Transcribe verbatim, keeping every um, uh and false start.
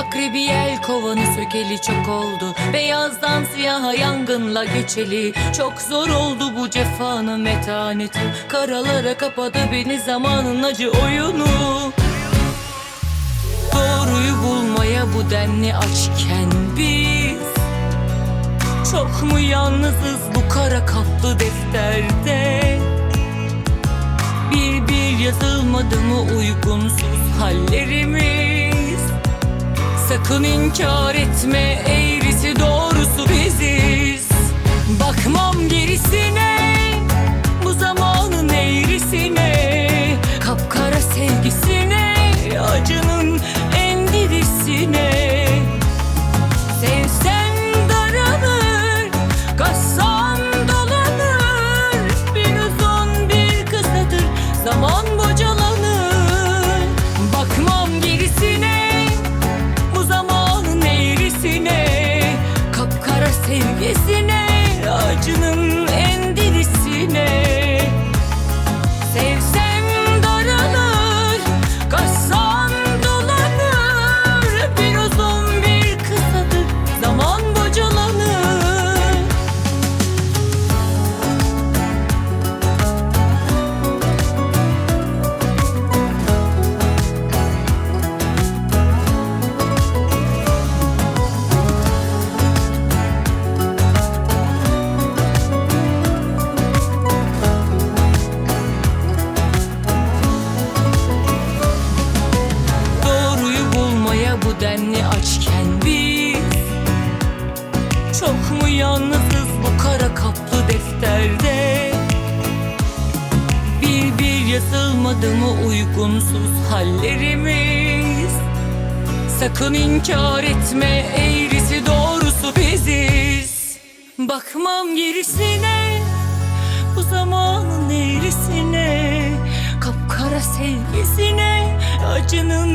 Akrebi yel kovanı sökeli çok oldu. Beyazdan siyaha yangınla geçeli. Çok zor oldu bu cefanın metaneti. Karalara kapadı beni zamanın acı oyunu. Doğruyu bulmaya bu denli açken biz çok mu yalnızız bu kara kaplı defterde? Bir bir yazılmadı mı uygunsuz hallerimiz? Sakın inkar etme, eğrisi doğrusu biziz. Bakmam gerisine, bu zamanın eğrisine, kapkara sevgisine, acının en dirisine. Sevsem daralır, kaçsam dolanır, bir uzun bir kısadır, zaman bocalanır. Bakmam gerisine, bu zamanın eğrisine, kapkara sevgisine, acının en dirisine. Sevsem daralır, kaçsam dolanır, bir uzun bir kısadır, zaman bocalanır. Doğruyu bulmaya bu denli açken biz çok mu yalnızız bu kara kaplı defterde? Bir bir yazılmadı mı uygunsuz hallerimiz? Sakın inkar etme, eğrisi doğrusu biziz. Bakmam gerisine, bu zamanın eğrisine, kapkara sevgisine, acının